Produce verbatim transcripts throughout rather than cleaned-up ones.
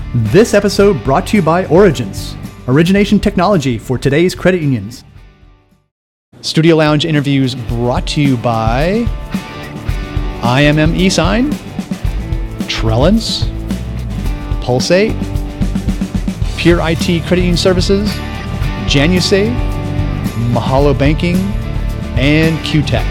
This episode brought to you by Origins, origination technology for today's credit unions. Studio Lounge interviews brought to you by I M M eSign, Trellens, Pulsate, Pure I T Credit Union Services, JanuSave, Mahalo Banking, and Q-Tech.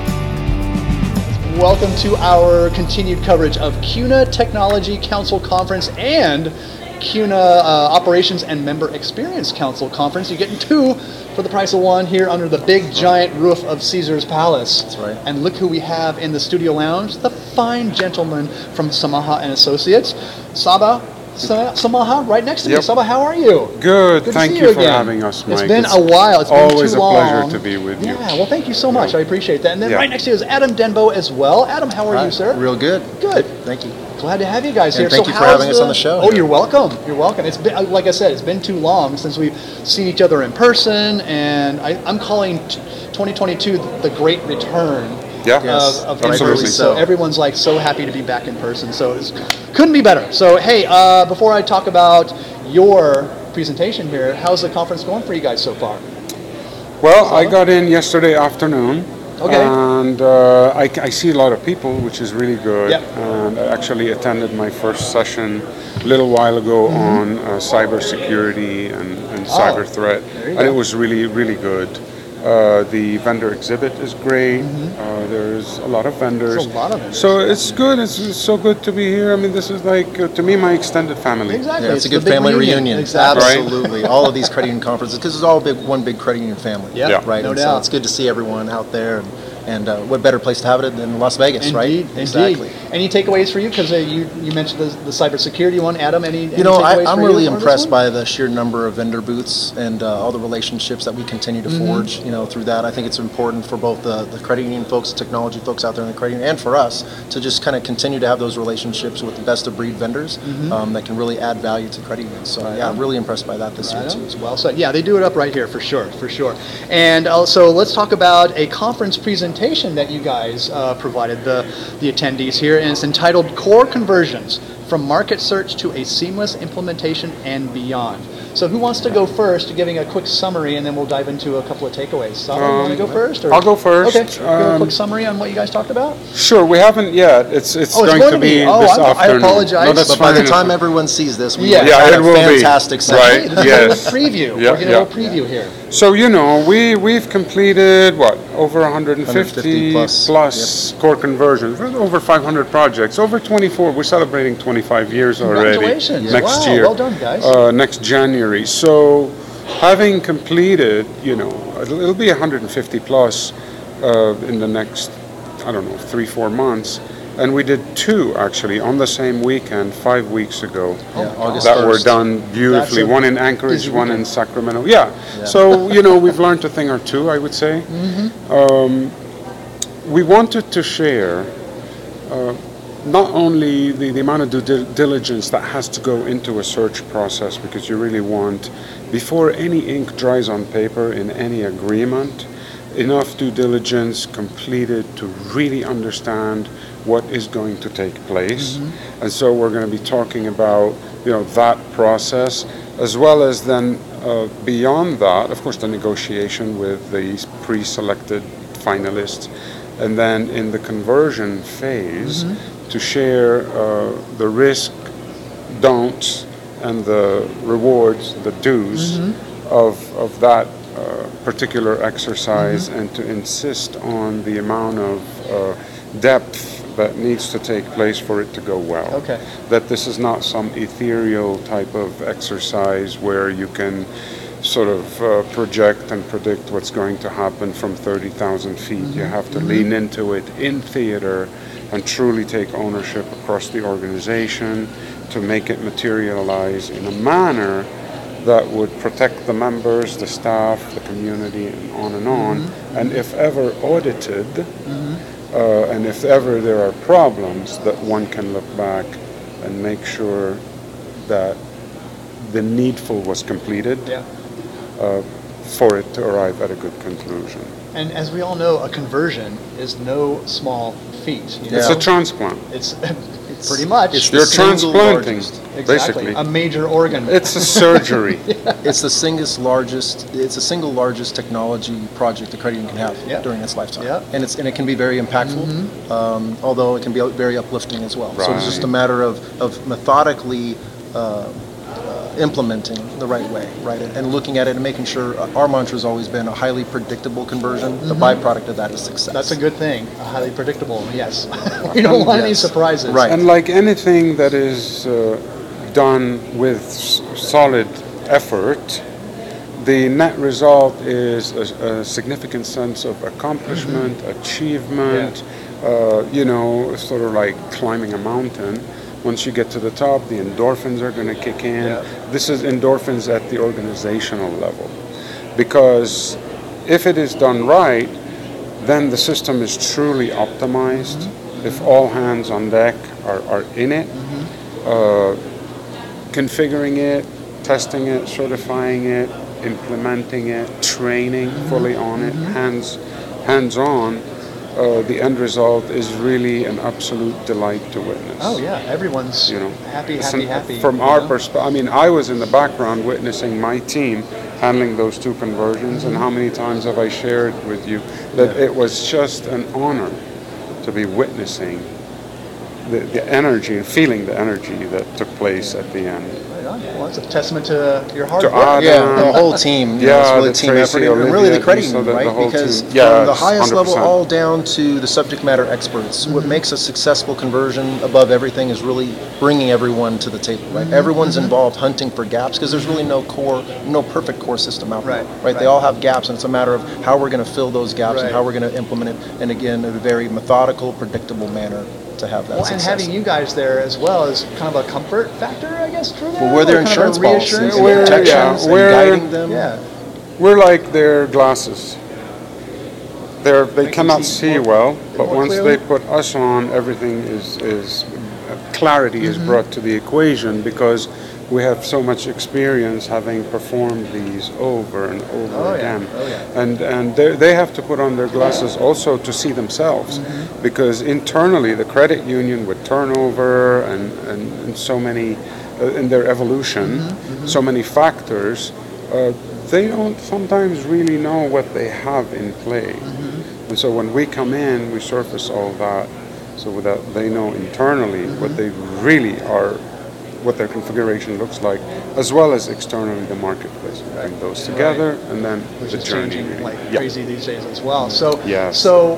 Welcome to our continued coverage of CUNA Technology Council Conference and CUNA uh, Operations and Member Experience Council Conference. You're getting two for the price of one here under the big giant roof of Caesar's Palace. That's right. And look who we have in the studio lounge, the fine gentleman from Samaha and Associates, Saba. Samaha, right next to yep. me. Saba, how are you? Good. Good thank to see you, you for again. having us, Mike. It's been it's a while. It's been always too a long. pleasure to be with you. Yeah, well, thank you so much. Yeah. I appreciate that. And then yeah. right next to you is Adam Denbo as well. Adam, how are Hi. you, sir? Real good. Good. Thank you. Glad to have you guys and here. Thank so you for how's having us on the show. Oh, you're welcome. You're welcome. It's been, like I said, it's been too long since we've seen each other in person, and I, I'm calling t- twenty twenty-two the Great Return. Yeah, yes, of, of absolutely. So everyone's like so happy to be back in person. So it couldn't be better. So hey, uh, before I talk about your presentation here, how's the conference going for you guys so far? Well, so? I got in yesterday afternoon. Okay. And uh, I, I see a lot of people, which is really good. Yep. And I actually attended my first session a little while ago mm-hmm. on uh, cybersecurity and, and oh, cyber threat. And go. it was really, really good. Uh, the vendor exhibit is great. Mm-hmm. Uh, there's a lot of vendors. There's a lot of vendors. So it's good. It's, it's so good to be here. I mean, this is like, uh, to me, my extended family. Exactly. Yeah, it's, it's a good family reunion. reunion. Exactly. Absolutely. Right? All of these credit union conferences, because it's all big, one big credit union family. Yeah, yeah. Right. No and doubt. So it's good to see everyone out there. And, and uh, what better place to have it than Las Vegas, indeed, right? Indeed. Exactly. Any takeaways for you? Because uh, you you mentioned the, the cybersecurity one, Adam. Any, you any know, takeaways I, I'm for really you impressed by the sheer number of vendor booths and uh, all the relationships that we continue to mm-hmm. forge. You know, through that, I think it's important for both the, the credit union folks, technology folks out there in the credit union, and for us to just kind of continue to have those relationships with the best of breed vendors mm-hmm. um, that can really add value to credit unions. So right yeah, I'm really impressed by that this right year too. As well. well, so yeah, they do it up right here for sure, for sure. And also, let's talk about a conference presentation that you guys. Guys uh, provided the, the attendees here, and it's entitled Core Conversions from Market Search to a Seamless Implementation and Beyond. So who wants to go first, giving a quick summary, and then we'll dive into a couple of takeaways. Saba, um, you want to go first? Or? I'll go first. Okay, give um, a quick summary on what you guys talked about. Sure, we haven't yet. It's it's, oh, it's going, going to be, be. Oh, this I'm, afternoon. I apologize. No, that's but by fine. the time everyone sees this, we yeah, will yeah have it a will fantastic be. session. Right, This yes. is a preview. Yeah, We're getting yeah. a little preview here. So, you know, we, we've completed, what, over one hundred fifty, one hundred fifty plus, plus yep. core conversions, over five hundred projects, over twenty-four. We're celebrating twenty-five years already. Congratulations. Next wow, year. Well done, guys. Uh, next January. So, having completed, you know, it'll be one hundred fifty plus uh, in the next, I don't know, three, four months. And we did two, actually, on the same weekend, five weeks ago, yeah, August that first. were done beautifully. One in Anchorage, one in Sacramento. Yeah. yeah. So, you know, we've learned a thing or two, I would say. Mm-hmm. Um, we wanted to share uh, not only the, the amount of due diligence that has to go into a search process, because you really want, before any ink dries on paper in any agreement, enough due diligence completed to really understand what is going to take place. Mm-hmm. And so we're going to be talking about, you know, that process, as well as then uh, beyond that, of course, the negotiation with the pre-selected finalists, and then in the conversion phase, mm-hmm. to share uh, the risk, don'ts, and the rewards, the do's mm-hmm. of, of that uh, particular exercise, mm-hmm. and to insist on the amount of uh, depth that needs to take place for it to go well. Okay. That this is not some ethereal type of exercise where you can sort of uh, project and predict what's going to happen from thirty thousand feet. Mm-hmm. You have to mm-hmm. lean into it in theater and truly take ownership across the organization to make it materialize in a manner that would protect the members, the staff, the community, and on and on. Mm-hmm. And if ever audited, mm-hmm. Uh, and if ever there are problems, that one can look back and make sure that the needful was completed yeah. uh, for it to arrive at a good conclusion. And as we all know, a conversion is no small feat. You it's know? a transplant. It's, it's pretty much. It's You're transplanting. Largest. Exactly. basically. A major organ. It's a surgery. It's the single largest. It's the single largest technology project the credit union can have Yeah. during its lifetime, Yeah. and it's and it can be very impactful, Mm-hmm. um, although it can be very uplifting as well. So it's just a Right. matter of of methodically uh, uh, implementing the right way, right, and, and looking at it and making sure. Uh, our mantra has always been a highly predictable conversion. The byproduct of that is success. That's a good thing. Highly predictable. Yes. We don't want any Yes. surprises. Right. And like anything that is uh, done with s- solid effort, the net result is a, a significant sense of accomplishment, achievement, uh, you know, sort of like climbing a mountain. Once you get to the top, the endorphins are going to kick in. Yeah. This is endorphins at the organizational level. Because if it is done right, then the system is truly optimized. Mm-hmm. If all hands on deck are, are in it, Mm-hmm. uh, configuring it, testing it, certifying it, implementing it, training Mm-hmm. fully on it, hands hands on, uh, the end result is really an absolute delight to witness. Oh yeah, everyone's You know, happy, Listen, happy, happy. From you our know? perspective, I mean, I was in the background witnessing my team handling those two conversions, and how many times have I shared with you that it was just an honor to be witnessing the, the energy and feeling the energy that took place at the end. Right on. Well, it's a testament to your hard To work. Adam, Yeah, the whole team. You know, Yeah, it's really the team Tracy, effort, and Olivia, really the credit Lisa, union, the- the right? whole Because team. from Yes, the highest one hundred level percent. all down to the subject matter experts, what makes a successful conversion above everything is really bringing everyone to the table, right? Everyone's involved hunting for gaps because there's really no core, no perfect core system out there, Right, right? They right. all have gaps, and it's a matter of how we're going to fill those gaps Right. and how we're going to implement it, and again, in a very methodical, predictable manner to have that Well, and success. having you guys there as well is kind of a comfort factor, I guess, Drew. well, we're their Or kind of a insurance policies reassurance? and We're- yeah, protections and we're- guiding them. Yeah. We're like their glasses. They're, they Make them cannot see see more- well, but more once clearly? they put us on, everything is, is uh, clarity is brought to the equation because we have so much experience having performed these over and over Oh, yeah. again. Oh, yeah. And, and they they have to put on their glasses also to see themselves because internally the credit union with turnover and, and, and so many, uh, in their evolution, so many factors, uh, they don't sometimes really know what they have in play. And so when we come in, we surface all that so that they know internally what they really are, what their configuration looks like, as well as externally the marketplace. We bring those together and then Which the is journey. changing really. like Yeah. crazy these days as well. So, Yes. so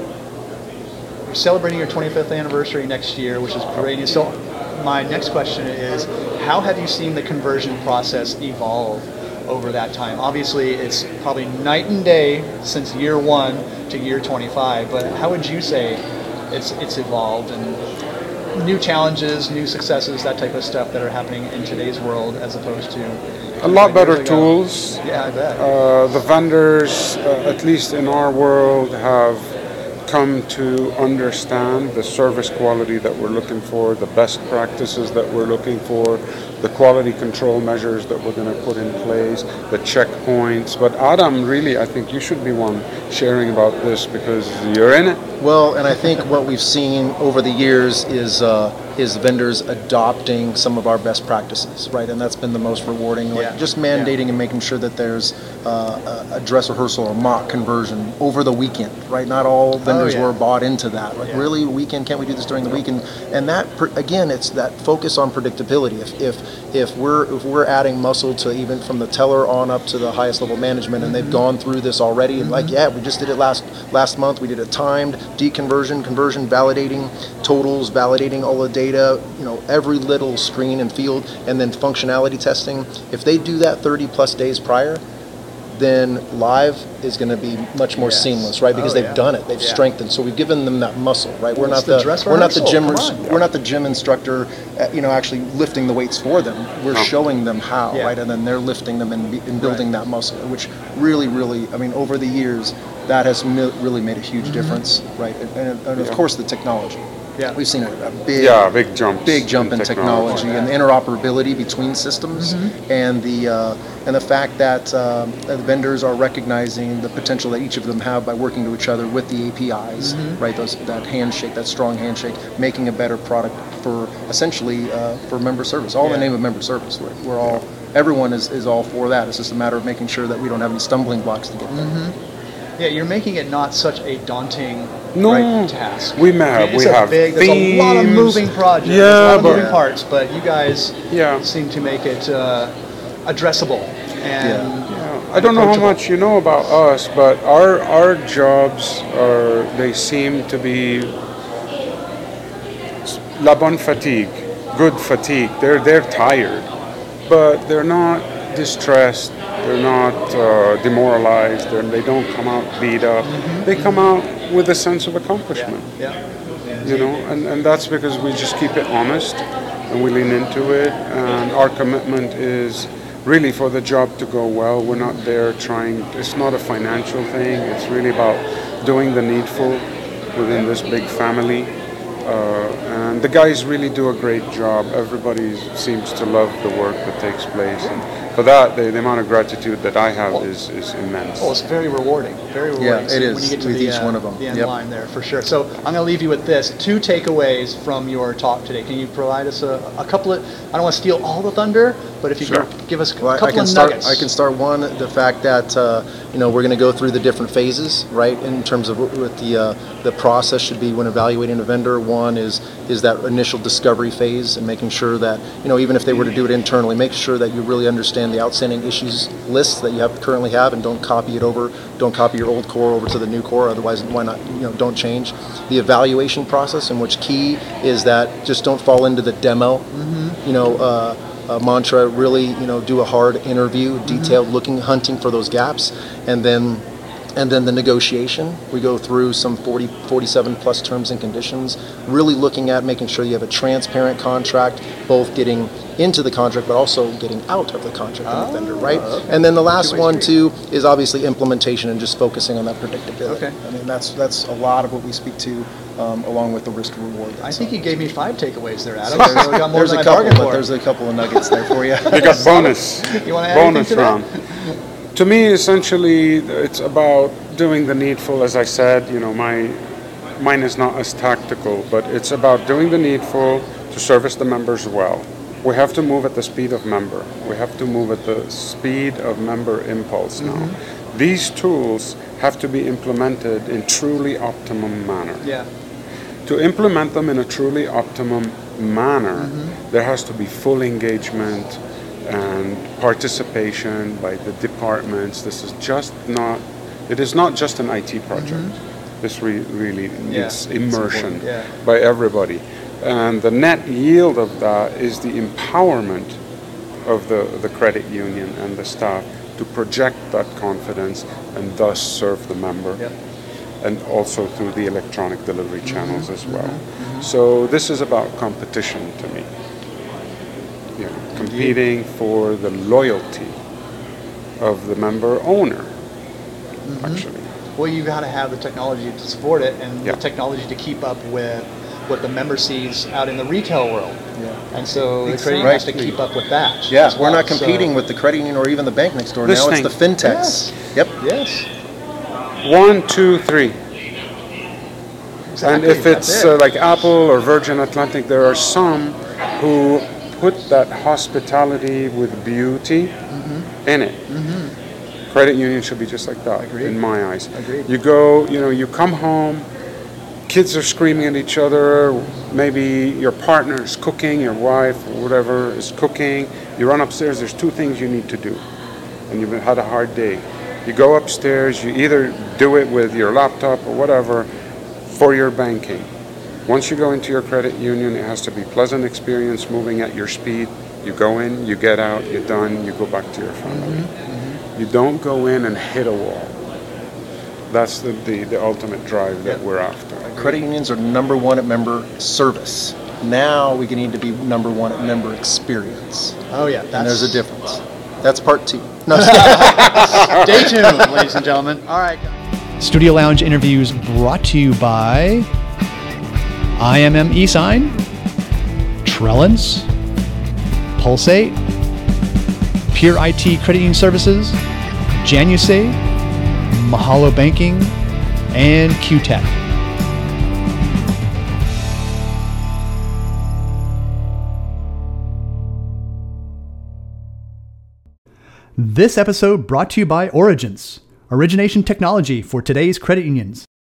you're celebrating your twenty-fifth anniversary next year, which is great. And so, my next question is, how have you seen the conversion process evolve over that time? Obviously, it's probably night and day since year one to year twenty-five. But how would you say it's it's evolved and new challenges, new successes, that type of stuff that are happening in today's world as opposed to A lot better years ago? tools. Yeah, I bet. Uh, the vendors, uh, at least in our world, have come to understand the service quality that we're looking for, the best practices that we're looking for, the quality control measures that we're going to put in place, the checkpoints. But Adam, really, I think you should be one sharing about this because you're in it. Well, and I think what we've seen over the years is uh, is vendors adopting some of our best practices, right? And that's been the most rewarding. Like Yeah. just mandating and making sure that there's uh, a a dress rehearsal or mock conversion over the weekend, right? Not all vendors yeah. were bought into that. Like, Yeah. really, weekend? Can't we do this during the weekend? And that, per- again, it's that focus on predictability. If if if we're if we're adding muscle to even from the teller on up to the highest level management, and they've gone through this already, and like, yeah, we just did it last last month. We did a timed deconversion, conversion, validating totals, validating all the data, you know, every little screen and field, and then functionality testing. If they do that thirty plus days prior, then live is going to be much more Yes. seamless, right? Because Oh, they've yeah. done it, they've Yeah. strengthened. So we've given them that muscle, right? We're Well, not it's the the, dress we're not the rehearsal. gym Come on. we're not the gym instructor, uh, you know, actually lifting the weights for them. We're No. showing them how, Yeah. right? And then they're lifting them and, be- and building that muscle, which really, really, I mean, over the years, that has mi- really made a huge difference, right? And, and, and of Yeah. course, the technology. Yeah. We've seen a, a big, yeah, big jump, big jump in, in technology, technology. and the interoperability between systems, Mm-hmm. and the uh, and the fact that um, the vendors are recognizing the potential that each of them have by working to each other with the A P Is, Mm-hmm. right? Those that handshake, that strong handshake, making a better product for essentially uh, for member service. All in Yeah. the name of member service. We're, we're all everyone is, is all for that. It's just a matter of making sure that we don't have any stumbling blocks to get there. Mm-hmm. Yeah, you're making it not such a daunting No, right, task. we have It's we a have big, there's a lot of themes. moving projects, Yeah, there's a lot of but moving parts, but you guys Yeah. seem to make it uh, addressable and Yeah, I don't know how approachable. much you know about us, but our our jobs are they seem to be la bonne fatigue, good fatigue. They're they're tired, but they're not distressed. They're not uh, demoralized. They're, they don't come out beat up. They come out with a sense of accomplishment. Yeah. You know, and, and that's because we just keep it honest and we lean into it, and our commitment is really for the job to go well. We're not there trying, it's not a financial thing, it's really about doing the needful within this big family. Uh, and the guys really do a great job. Everybody seems to love the work that takes place. And for that, the, the amount of gratitude that I have is, is immense. Oh, it's very rewarding. Very rewarding. Yeah, it So is when you get to with the, each uh, one of them. the end Yep. line there, for sure. So I'm going to leave you with this. Two takeaways from your talk today. Can you provide us a, a couple of, I don't want to steal all the thunder, but if you Sure. could give us a Well, I- couple I can of start. nuggets. I can start one. The fact that uh, you know we're going to go through the different phases, right? In terms of what what the uh, the process should be when evaluating a vendor. One is is that initial discovery phase and making sure that you know even if they were to do it internally, make sure that you really understand the outstanding issues lists that you have currently have, and don't copy it over. Don't copy your old core over to the new core. Otherwise, why not? You know, don't change the evaluation process. In which key is that just don't fall into the demo. You know. Uh, Uh, mantra, really, you know, do a hard interview, detailed looking, hunting for those gaps, and then and then the negotiation. We go through some forty, forty-seven plus terms and conditions, really looking at making sure you have a transparent contract, both getting into the contract, but also getting out of the contract with the vendor, right? And then the last Two-way one street. too is obviously implementation and just focusing on that predictability. Okay. I mean, that's that's a lot of what we speak to, um, along with the risk reward. I think you gave me five takeaways there, Adam. There's, So we got more there's than a I couple, bargained but for. there's a couple of nuggets there for you. You got bonus. You wanna add anything bonus to that? round. To me, essentially, it's about doing the needful. As I said, you know, my mine is not as tactical, but it's about doing the needful to service the members well. We have to move at the speed of member. We have to move at the speed of member impulse now. Mm-hmm. These tools have to be implemented in truly optimum manner. Yeah. To implement them in a truly optimum manner, Mm-hmm. there has to be full engagement and participation by the departments. This is just not, it is not just an I T project. This re- really Mm-hmm. Yeah, needs it's immersion important, yeah. by everybody. And the net yield of that is the empowerment of the, the credit union and the staff to project that confidence and thus serve the member. Yep. And also through the electronic delivery channels as well. So this is about competition to me. You know, competing for the loyalty of the member owner, actually. Well, you got to have the technology to support it, and Yeah. the technology to keep up with what the member sees out in the retail world. Yeah. And so the credit union has to Exactly. keep up with that. Yeah, as we're well. not competing So- with the credit union or even the bank next door. This now thing. it's the fintechs. Yep. Yes. One, two, three. And Exactly, if that's it's it. uh, like Apple or Virgin Atlantic, there are some who put that hospitality with beauty in it. Credit union should be just like that, Agreed. in my eyes. Agreed. You go, you know, you come home, kids are screaming at each other, maybe your partner is cooking, your wife or whatever is cooking, you run upstairs, there's two things you need to do, and you've had a hard day. You go upstairs, you either do it with your laptop or whatever for your banking. Once you go into your credit union, it has to be pleasant experience, moving at your speed. You go in, you get out, you're done, you go back to your family. You don't go in and hit a wall. That's the, the, the ultimate drive that we're after. Credit unions are number one at member service. Now we need to be number one at member experience. Oh yeah, that's, And there's a difference. That's part two. No, Stay tuned, ladies and gentlemen. All right. Studio Lounge interviews brought to you by I M M eSign, Trellence, Pulsate, Pure I T Credit Union Services, JanuSave, Mahalo Banking, and Q-Tech. This episode brought to you by Origence, origination technology for today's credit unions.